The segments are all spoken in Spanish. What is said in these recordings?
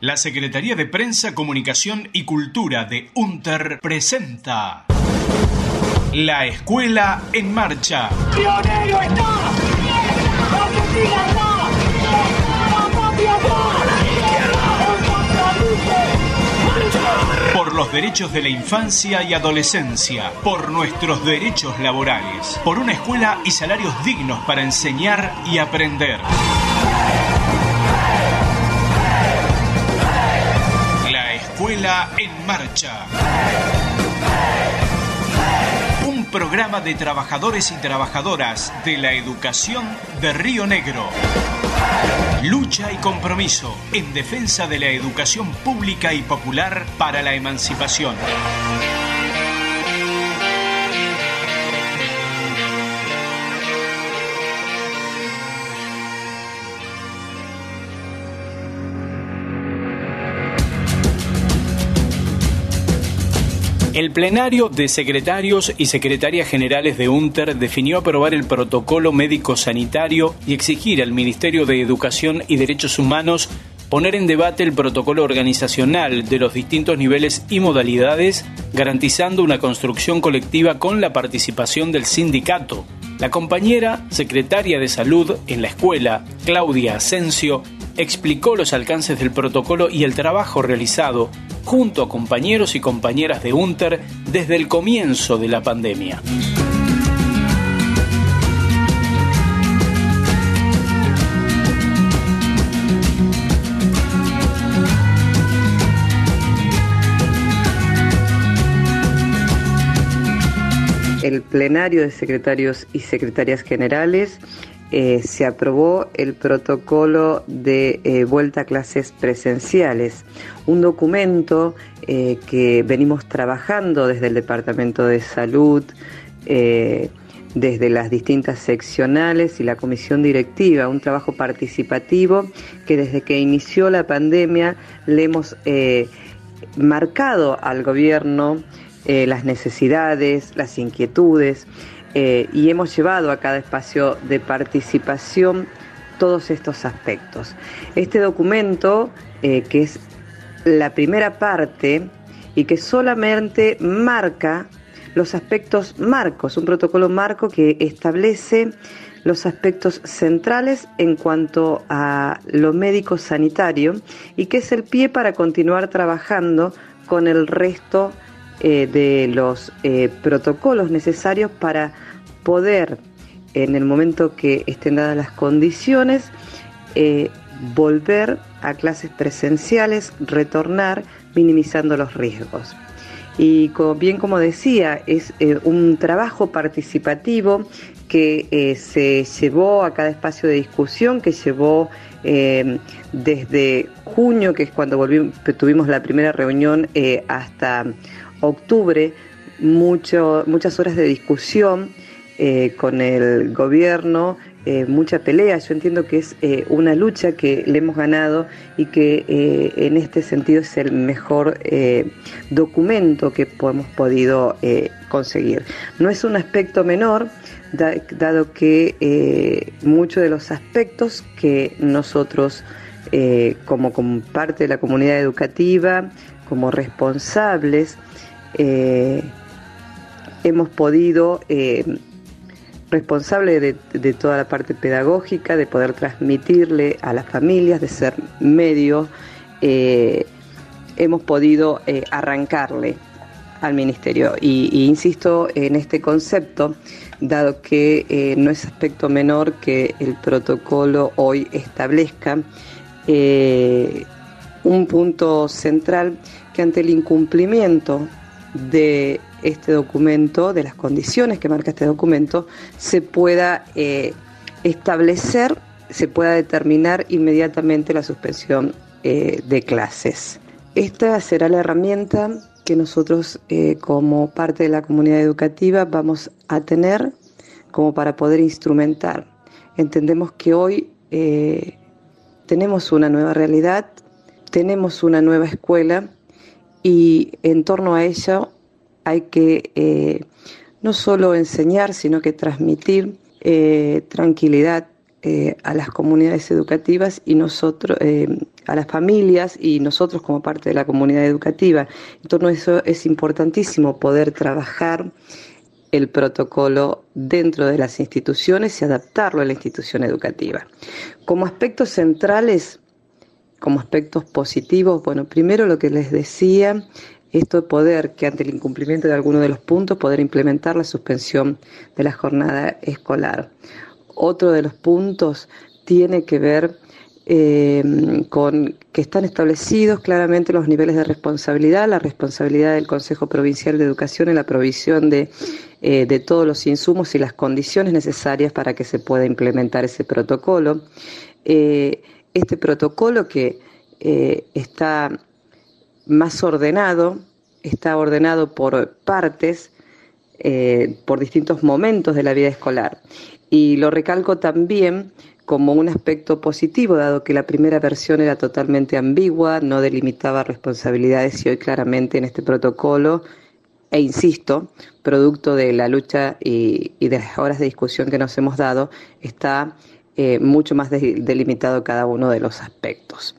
La Secretaría de Prensa, Comunicación y Cultura de UNTER presenta La Escuela en Marcha. ¡Río Negro está! ¡Argentina está! ¡La patria está! Por los derechos de la infancia y adolescencia, por nuestros derechos laborales, por una escuela y salarios dignos para enseñar y aprender. La Escuela en Marcha. Un programa de trabajadores y trabajadoras de la educación de Río Negro. Lucha y compromiso en defensa de la educación pública y popular para la emancipación. El plenario de secretarios y secretarias generales de UNTER definió aprobar el protocolo médico-sanitario y exigir al Ministerio de Educación y Derechos Humanos poner en debate el protocolo organizacional de los distintos niveles y modalidades, garantizando una construcción colectiva con la participación del sindicato. La compañera secretaria de Salud en la escuela, Claudia Asensio, explicó los alcances del protocolo y el trabajo realizado junto a compañeros y compañeras de UNTER desde el comienzo de la pandemia. El plenario de secretarios y secretarias generales se aprobó el protocolo de vuelta a clases presenciales, un documento que venimos trabajando desde el Departamento de Salud, desde las distintas seccionales y la comisión directiva, un trabajo participativo que desde que inició la pandemia le hemos marcado al gobierno las necesidades, las inquietudes, y hemos llevado a cada espacio de participación todos estos aspectos. Este documento, que es la primera parte y que solamente marca los aspectos marcos, un protocolo marco que establece los aspectos centrales en cuanto a lo médico-sanitario y que es el pie para continuar trabajando con el resto de los protocolos necesarios para poder, en el momento que estén dadas las condiciones, volver a clases presenciales, retornar, minimizando los riesgos. Y como decía, es un trabajo participativo que se llevó a cada espacio de discusión, que llevó desde junio, que es cuando tuvimos la primera reunión, hasta octubre, muchas horas de discusión con el gobierno, mucha pelea. Yo entiendo que es una lucha que le hemos ganado y que en este sentido es el mejor documento que hemos podido conseguir. No es un aspecto menor, dado que muchos de los aspectos que nosotros como parte de la comunidad educativa, como responsables, hemos podido, responsable de toda la parte pedagógica, de poder transmitirle a las familias, de ser medio, hemos podido arrancarle al Ministerio. Y insisto en este concepto, dado que no es aspecto menor que el protocolo hoy establezca un punto central, que ante el incumplimiento de este documento, de las condiciones que marca este documento, se pueda establecer, se pueda determinar inmediatamente la suspensión de clases. Esta será la herramienta que nosotros como parte de la comunidad educativa vamos a tener como para poder instrumentar. Entendemos que hoy tenemos una nueva realidad, tenemos una nueva escuela, y en torno a ello hay que no solo enseñar, sino que transmitir tranquilidad, a las comunidades educativas y nosotros, a las familias y nosotros como parte de la comunidad educativa. En torno a eso es importantísimo poder trabajar el protocolo dentro de las instituciones y adaptarlo a la institución educativa. Como aspectos centrales, como aspectos positivos, bueno, primero lo que les decía, esto de poder, que ante el incumplimiento de alguno de los puntos, poder implementar la suspensión de la jornada escolar. Otro de los puntos tiene que ver con que están establecidos claramente los niveles de responsabilidad, la responsabilidad del Consejo Provincial de Educación en la provisión de todos los insumos y las condiciones necesarias para que se pueda implementar ese protocolo. Este protocolo que está más ordenado, está ordenado por partes, por distintos momentos de la vida escolar. Y lo recalco también como un aspecto positivo, dado que la primera versión era totalmente ambigua, no delimitaba responsabilidades, y hoy claramente en este protocolo, e insisto, producto de la lucha y de las horas de discusión que nos hemos dado, está mucho más delimitado cada uno de los aspectos.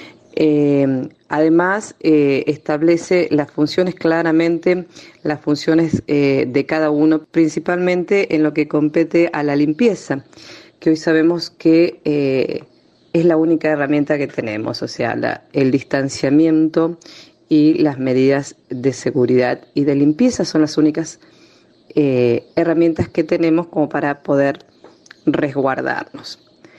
Además, establece las funciones claramente, las funciones de cada uno, principalmente en lo que compete a la limpieza, que hoy sabemos que es la única herramienta que tenemos, o sea, el distanciamiento y las medidas de seguridad y de limpieza son las únicas herramientas que tenemos como para poder resguardarnos.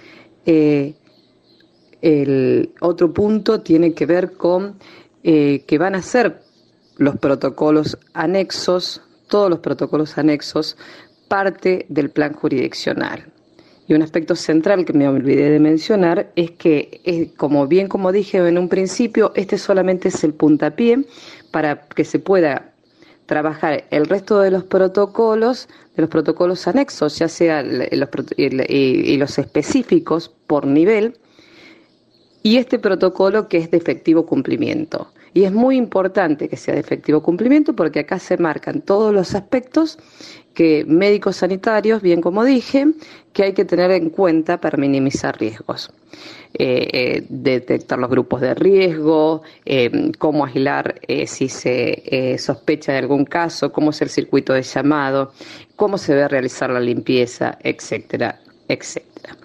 El otro punto tiene que ver con que van a ser los protocolos anexos, todos los protocolos anexos, parte del plan jurisdiccional. Y un aspecto central que me olvidé de mencionar es que, como dije en un principio, este solamente es el puntapié para que se pueda trabajar el resto de los protocolos anexos, ya sea los específicos por nivel, y este protocolo que es de efectivo cumplimiento. Y es muy importante que sea de efectivo cumplimiento porque acá se marcan todos los aspectos que médicos sanitarios, bien como dije, que hay que tener en cuenta para minimizar riesgos. Detectar los grupos de riesgo, cómo aislar si se sospecha de algún caso, cómo es el circuito de llamado, cómo se debe realizar la limpieza, etcétera, etcétera.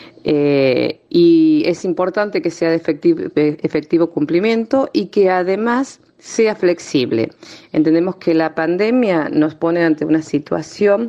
Y es importante que sea de efectivo cumplimiento y que además sea flexible. Entendemos que la pandemia nos pone ante una situación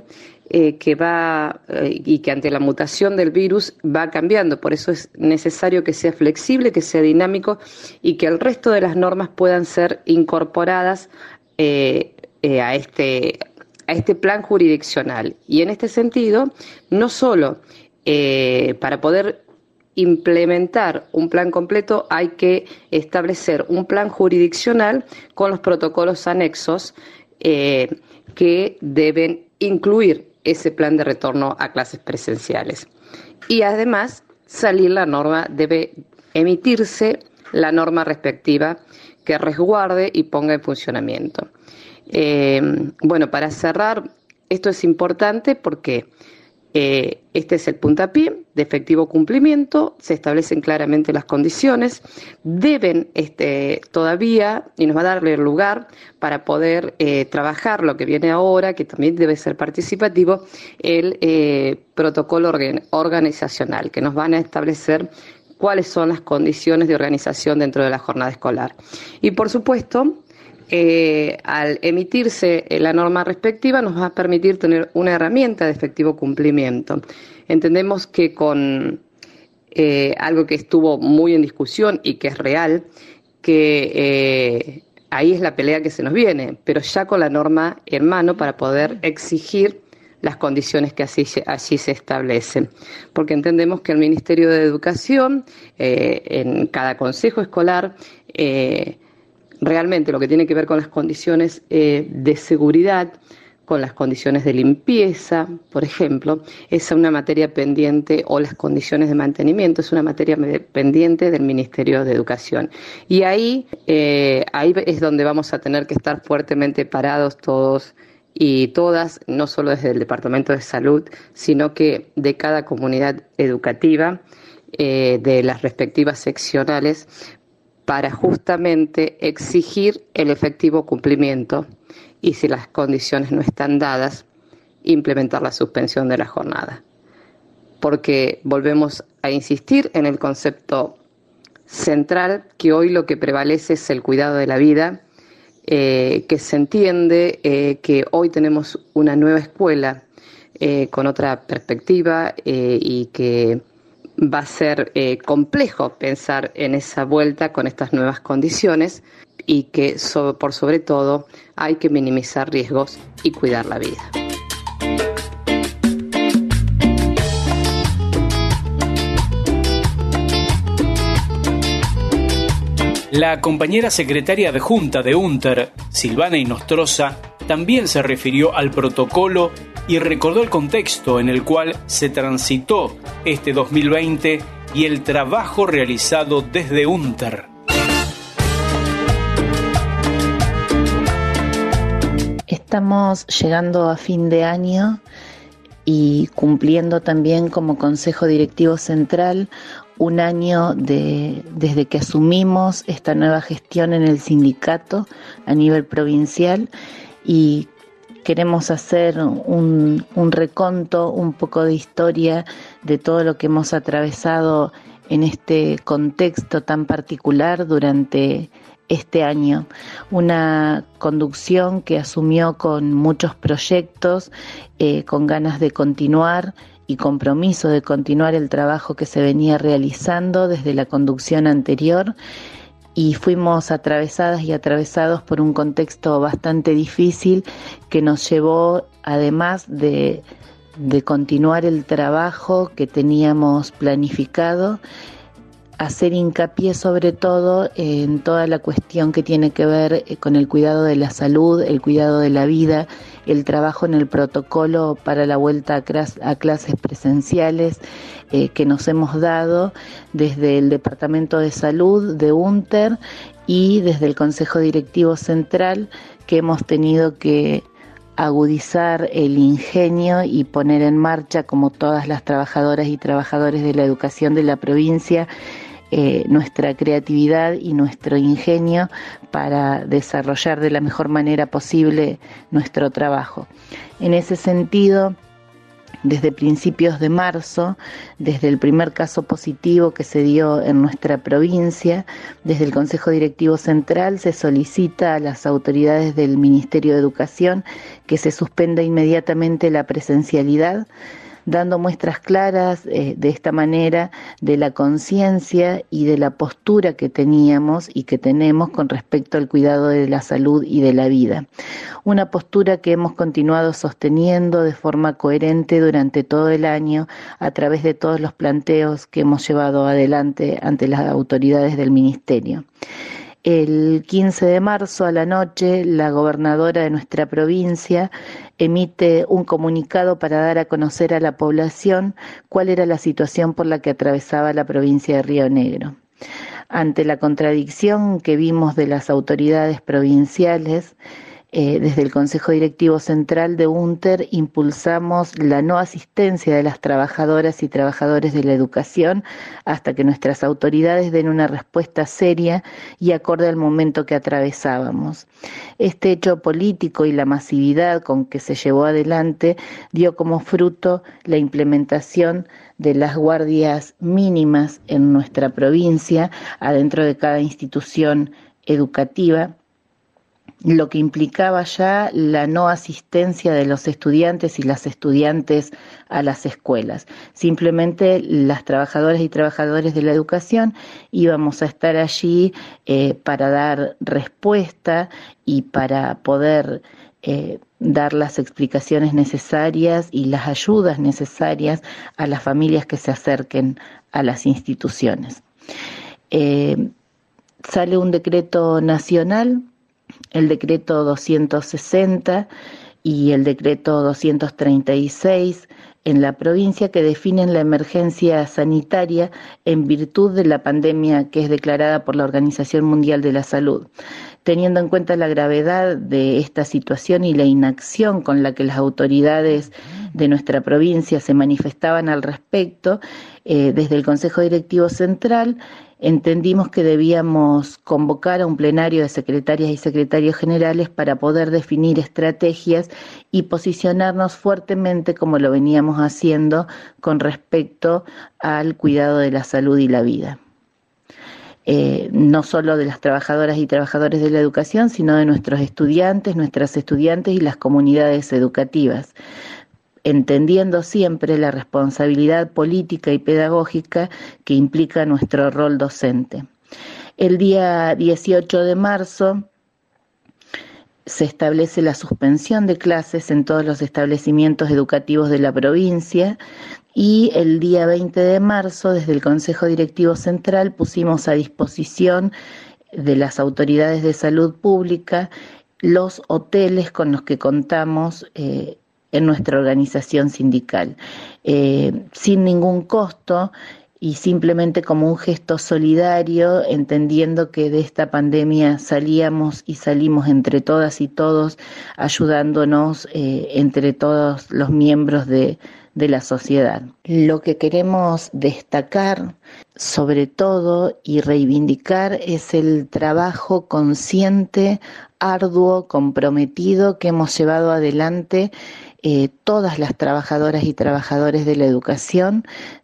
y que ante la mutación del virus va cambiando. Por eso es necesario que sea flexible, que sea dinámico y que el resto de las normas puedan ser incorporadas a este plan jurisdiccional. Y en este sentido, no solo para poder implementar un plan completo hay que establecer un plan jurisdiccional con los protocolos anexos que deben incluir ese plan de retorno a clases presenciales. Y además debe emitirse la norma respectiva que resguarde y ponga en funcionamiento. Para cerrar, esto es importante porque este es el puntapié de efectivo cumplimiento, se establecen claramente las condiciones, deben todavía, y nos va a darle el lugar para poder trabajar lo que viene ahora, que también debe ser participativo, el protocolo organizacional, que nos van a establecer cuáles son las condiciones de organización dentro de la jornada escolar. Y por supuesto, al emitirse la norma respectiva nos va a permitir tener una herramienta de efectivo cumplimiento. Entendemos que con algo que estuvo muy en discusión y que es real, que ahí es la pelea que se nos viene, pero ya con la norma en mano para poder exigir las condiciones que allí se establecen. Porque entendemos que el Ministerio de Educación, en cada consejo escolar, realmente lo que tiene que ver con las condiciones de seguridad, con las condiciones de limpieza, por ejemplo, es una materia pendiente, o las condiciones de mantenimiento, es una materia pendiente del Ministerio de Educación. Y ahí es donde vamos a tener que estar fuertemente parados todos y todas, no solo desde el Departamento de Salud, sino que de cada comunidad educativa, de las respectivas seccionales, para justamente exigir el efectivo cumplimiento y, si las condiciones no están dadas, implementar la suspensión de la jornada. Porque volvemos a insistir en el concepto central, que hoy lo que prevalece es el cuidado de la vida, que se entiende que hoy tenemos una nueva escuela con otra perspectiva y que va a ser complejo pensar en esa vuelta con estas nuevas condiciones y que por sobre todo hay que minimizar riesgos y cuidar la vida. La compañera secretaria adjunta de UNTER, Silvana Inostroza, también se refirió al protocolo y recordó el contexto en el cual se transitó este 2020 y el trabajo realizado desde UNTER. Estamos llegando a fin de año y cumpliendo también como Consejo Directivo Central un año desde que asumimos esta nueva gestión en el sindicato a nivel provincial, y queremos hacer un reconto, un poco de historia de todo lo que hemos atravesado en este contexto tan particular durante este año. Una conducción que asumió con muchos proyectos, con ganas de continuar y compromiso de continuar el trabajo que se venía realizando desde la conducción anterior, y fuimos atravesadas y atravesados por un contexto bastante difícil que nos llevó, además de continuar el trabajo que teníamos planificado, hacer hincapié sobre todo en toda la cuestión que tiene que ver con el cuidado de la salud, el cuidado de la vida, el trabajo en el protocolo para la vuelta a clases presenciales que nos hemos dado desde el Departamento de Salud de UNTER y desde el Consejo Directivo Central, que hemos tenido que agudizar el ingenio y poner en marcha, como todas las trabajadoras y trabajadores de la educación de la provincia, nuestra creatividad y nuestro ingenio para desarrollar de la mejor manera posible nuestro trabajo. En ese sentido, desde principios de marzo, desde el primer caso positivo que se dio en nuestra provincia, desde el Consejo Directivo Central se solicita a las autoridades del Ministerio de Educación que se suspenda inmediatamente la presencialidad, dando muestras claras de esta manera de la conciencia y de la postura que teníamos y que tenemos con respecto al cuidado de la salud y de la vida. Una postura que hemos continuado sosteniendo de forma coherente durante todo el año a través de todos los planteos que hemos llevado adelante ante las autoridades del Ministerio. El 15 de marzo a la noche, la gobernadora de nuestra provincia emite un comunicado para dar a conocer a la población cuál era la situación por la que atravesaba la provincia de Río Negro. Ante la contradicción que vimos de las autoridades provinciales, desde el Consejo Directivo Central de UNTER impulsamos la no asistencia de las trabajadoras y trabajadores de la educación hasta que nuestras autoridades den una respuesta seria y acorde al momento que atravesábamos. Este hecho político y la masividad con que se llevó adelante dio como fruto la implementación de las guardias mínimas en nuestra provincia, adentro de cada institución educativa, lo que implicaba ya la no asistencia de los estudiantes y las estudiantes a las escuelas. Simplemente las trabajadoras y trabajadores de la educación íbamos a estar allí para dar respuesta y para poder dar las explicaciones necesarias y las ayudas necesarias a las familias que se acerquen a las instituciones. Sale un decreto nacional, el decreto 260 y el decreto 236, en la provincia que definen la emergencia sanitaria en virtud de la pandemia que es declarada por la Organización Mundial de la Salud. Teniendo en cuenta la gravedad de esta situación y la inacción con la que las autoridades de nuestra provincia se manifestaban al respecto, desde el Consejo Directivo Central entendimos que debíamos convocar a un plenario de secretarias y secretarios generales para poder definir estrategias y posicionarnos fuertemente como lo veníamos haciendo con respecto al cuidado de la salud y la vida. No solo de las trabajadoras y trabajadores de la educación, sino de nuestros estudiantes, nuestras estudiantes y las comunidades educativas, entendiendo siempre la responsabilidad política y pedagógica que implica nuestro rol docente. El día 18 de marzo se establece la suspensión de clases en todos los establecimientos educativos de la provincia y el día 20 de marzo, desde el Consejo Directivo Central, pusimos a disposición de las autoridades de salud pública los hoteles con los que contamos en nuestra organización sindical, sin ningún costo y simplemente como un gesto solidario, entendiendo que de esta pandemia salíamos y salimos entre todas y todos, ayudándonos entre todos los miembros de la sociedad. Lo que queremos destacar, sobre todo, y reivindicar es el trabajo consciente, arduo, comprometido que hemos llevado adelante todas las trabajadoras y trabajadores de la educación,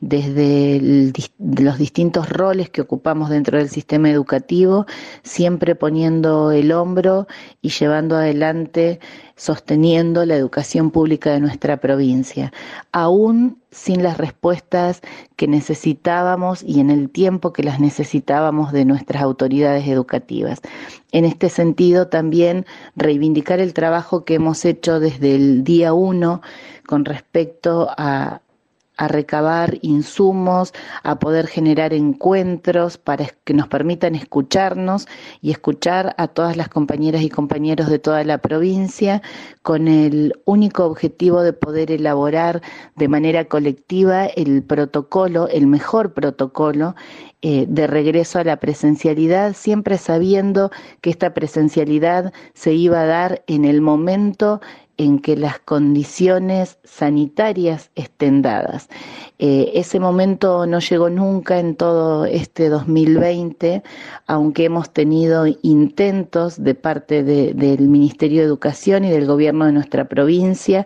desde los distintos roles que ocupamos dentro del sistema educativo, siempre poniendo el hombro y llevando adelante, sosteniendo la educación pública de nuestra provincia, aún sin las respuestas que necesitábamos y en el tiempo que las necesitábamos de nuestras autoridades educativas. En este sentido, también reivindicar el trabajo que hemos hecho desde el día 1 con respecto a recabar insumos, a poder generar encuentros para que nos permitan escucharnos y escuchar a todas las compañeras y compañeros de toda la provincia con el único objetivo de poder elaborar de manera colectiva el protocolo, el mejor protocolo de regreso a la presencialidad, siempre sabiendo que esta presencialidad se iba a dar en el momento en que las condiciones sanitarias estén dadas. Ese momento no llegó nunca en todo este 2020, aunque hemos tenido intentos de parte del Ministerio de Educación y del gobierno de nuestra provincia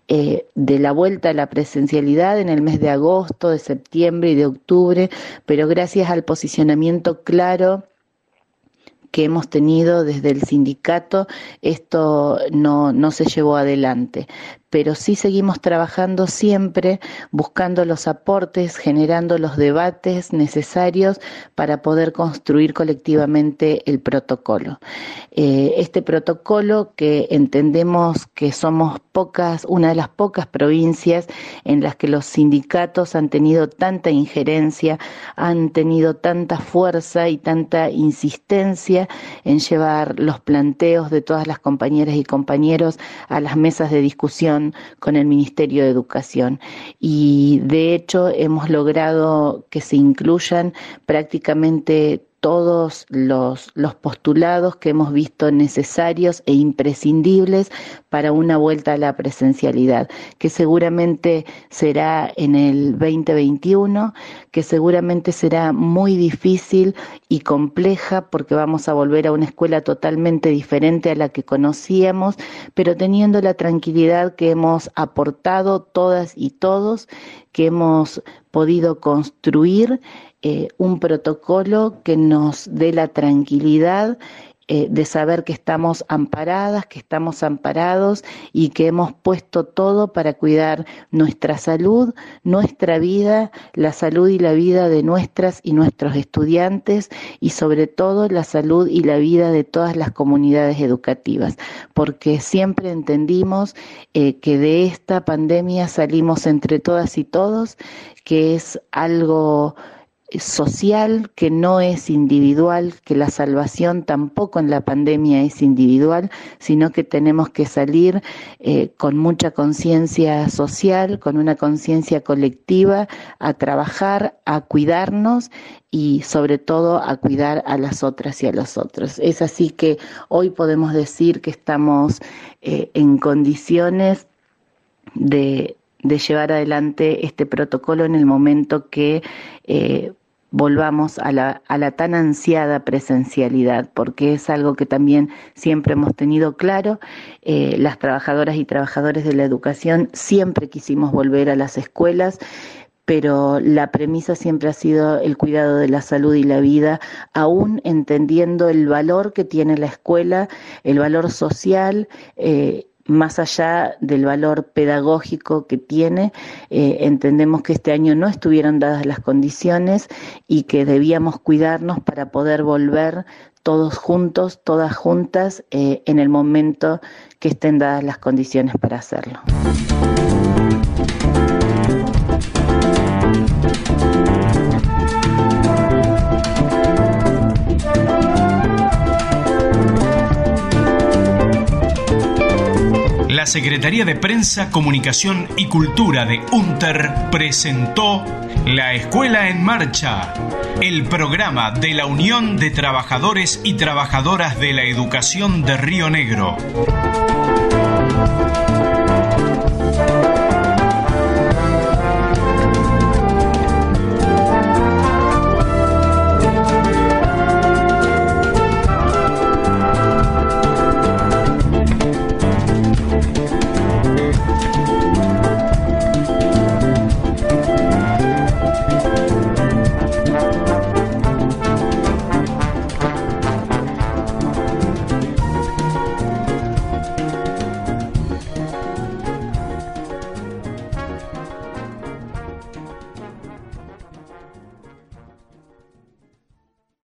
de la vuelta a la presencialidad en el mes de agosto, de septiembre y de octubre, pero gracias al posicionamiento claro que hemos tenido desde el sindicato, esto no se llevó adelante. Pero sí seguimos trabajando siempre, buscando los aportes, generando los debates necesarios para poder construir colectivamente el protocolo. Este protocolo que entendemos que somos una de las pocas provincias en las que los sindicatos han tenido tanta injerencia, han tenido tanta fuerza y tanta insistencia en llevar los planteos de todas las compañeras y compañeros a las mesas de discusión con el Ministerio de Educación. Y de hecho hemos logrado que se incluyan prácticamente todos los postulados que hemos visto necesarios e imprescindibles para una vuelta a la presencialidad, que seguramente será en el 2021, que seguramente será muy difícil y compleja porque vamos a volver a una escuela totalmente diferente a la que conocíamos, pero teniendo la tranquilidad que hemos aportado todas y todos, que hemos podido construir un protocolo que nos dé la tranquilidad de saber que estamos amparadas, que estamos amparados y que hemos puesto todo para cuidar nuestra salud, nuestra vida, la salud y la vida de nuestras y nuestros estudiantes y sobre todo la salud y la vida de todas las comunidades educativas, porque siempre entendimos que de esta pandemia salimos entre todas y todos, que es algo social, que no es individual, que la salvación tampoco en la pandemia es individual, sino que tenemos que salir con mucha conciencia social, con una conciencia colectiva, a trabajar, a cuidarnos y sobre todo a cuidar a las otras y a los otros. Es así que hoy podemos decir que estamos en condiciones de llevar adelante este protocolo en el momento que volvamos a la tan ansiada presencialidad, porque es algo que también siempre hemos tenido claro. Las trabajadoras y trabajadores de la educación siempre quisimos volver a las escuelas, pero la premisa siempre ha sido el cuidado de la salud y la vida, aún entendiendo el valor que tiene la escuela, el valor social, más allá del valor pedagógico que tiene. Entendemos que este año no estuvieron dadas las condiciones y que debíamos cuidarnos para poder volver todos juntos, todas juntas, en el momento que estén dadas las condiciones para hacerlo. La Secretaría de Prensa, Comunicación y Cultura de UNTER presentó La Escuela en Marcha, el programa de la Unión de Trabajadores y Trabajadoras de la Educación de Río Negro.